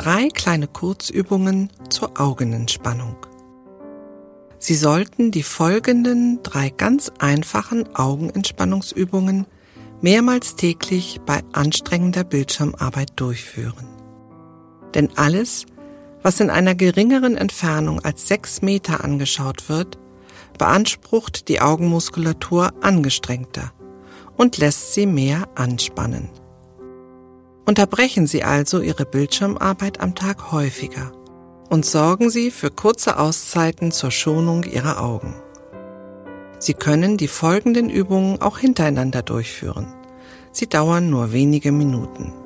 3 kleine Kurzübungen zur Augenentspannung. Sie sollten die folgenden 3 ganz einfachen Augenentspannungsübungen mehrmals täglich bei anstrengender Bildschirmarbeit durchführen. Denn alles, was in einer geringeren Entfernung als 6 Meter angeschaut wird, beansprucht die Augenmuskulatur angestrengter und lässt sie mehr anspannen. Unterbrechen Sie also Ihre Bildschirmarbeit am Tag häufiger und sorgen Sie für kurze Auszeiten zur Schonung Ihrer Augen. Sie können die folgenden Übungen auch hintereinander durchführen. Sie dauern nur wenige Minuten.